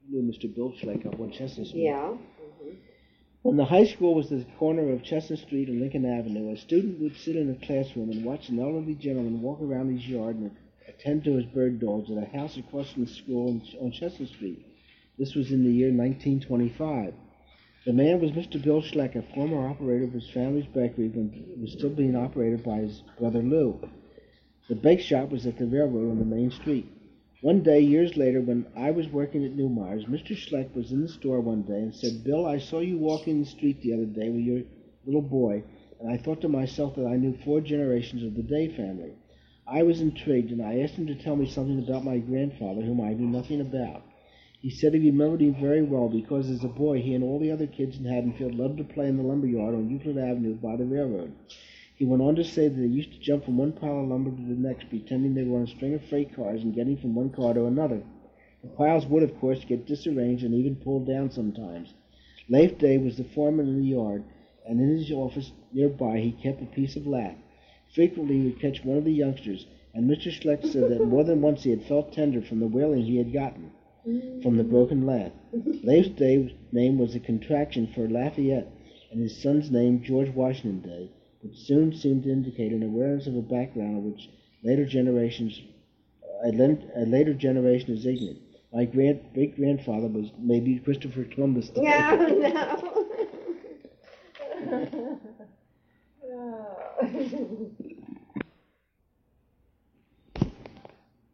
knew Mr. Bill Schleck up on Chestnut Street. Yeah. When the high school was at the corner of Chestnut Street and Lincoln Avenue, a student would sit in a classroom and watch an elderly gentleman walk around his yard and attend to his bird dogs at a house across from the school on Chestnut Street. This was in the year 1925. The man was Mr. Bill Schleck, a former operator of his family's bakery when it was still being operated by his brother Lou. The bake shop was at the railroad on the main street. One day, years later, when I was working at Newmeyer's, Mr. Schleck was in the store one day and said, "Bill, I saw you walking the street the other day with your little boy, and I thought to myself that I knew 4 generations of the Day family." I was intrigued, and I asked him to tell me something about my grandfather, whom I knew nothing about. He said he remembered him very well because as a boy he and all the other kids in Haddonfield loved to play in the lumber yard on Euclid Avenue by the railroad. He went on to say that they used to jump from one pile of lumber to the next, pretending they were on a string of freight cars and getting from one car to another. The piles would, of course, get disarranged and even pulled down sometimes. Leif Day was the foreman in the yard, and in his office nearby he kept a piece of lath. Frequently he would catch one of the youngsters, and Mr. Schleck said that more than once he had felt tender from the wailing he had gotten from the broken lath. Leif Day's name was a contraction for Lafayette, and his son's name George Washington Day, which soon seemed to indicate an awareness of a background of which a later generation is ignorant. My great-grandfather was maybe Christopher Columbus Day. No, no.